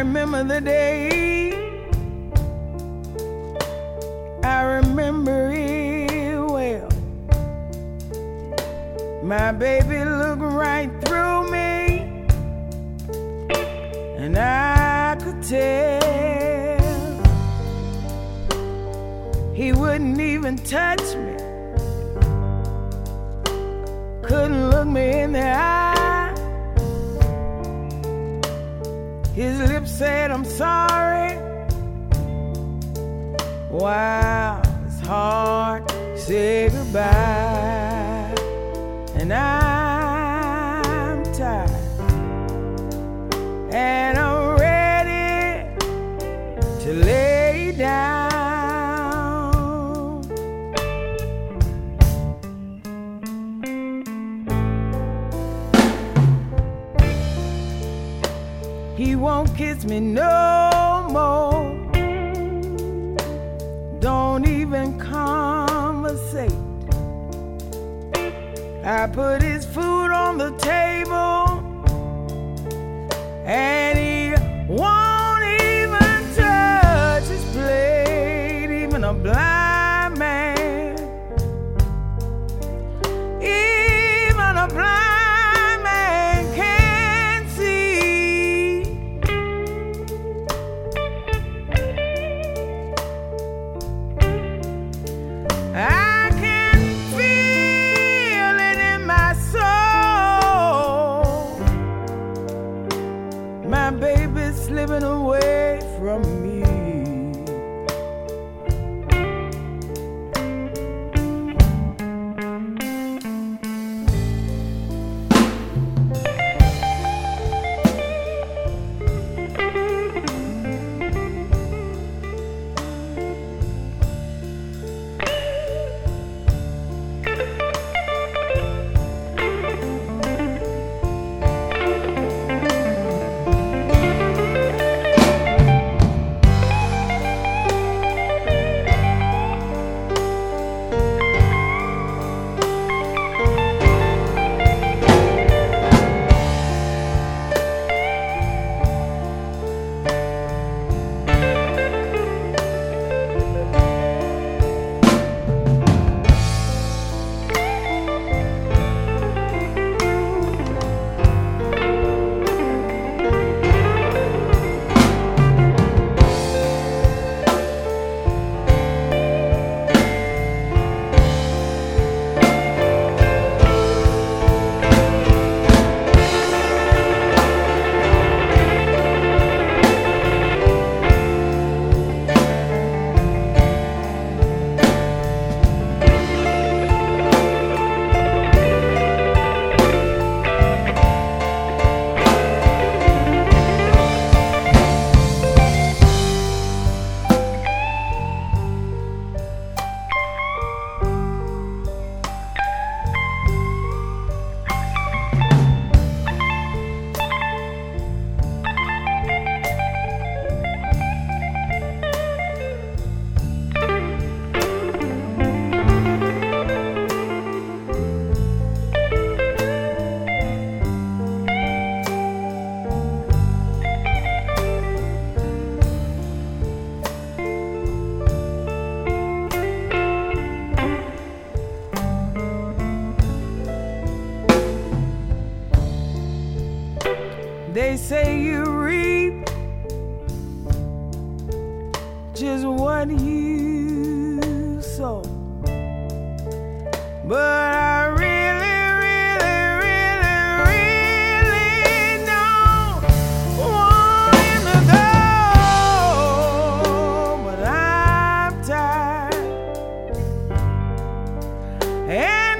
remember the day, I remember it well. My baby looked right through me, and I could tell he wouldn't even touch me, couldn't look me in the eye. His lips said, I'm sorry. Wow, it's hard to say goodbye, and I'm tired, and I'm ready to lay down. He won't kiss me no more, don't even conversate. I put his food on the table, and he won't even touch his plate. Even a blind man, even a blind man can see. I can feel it in my soul. My baby's slipping away from me. They say you reap just what you sow, but I really don't want him to go, but I'm tired.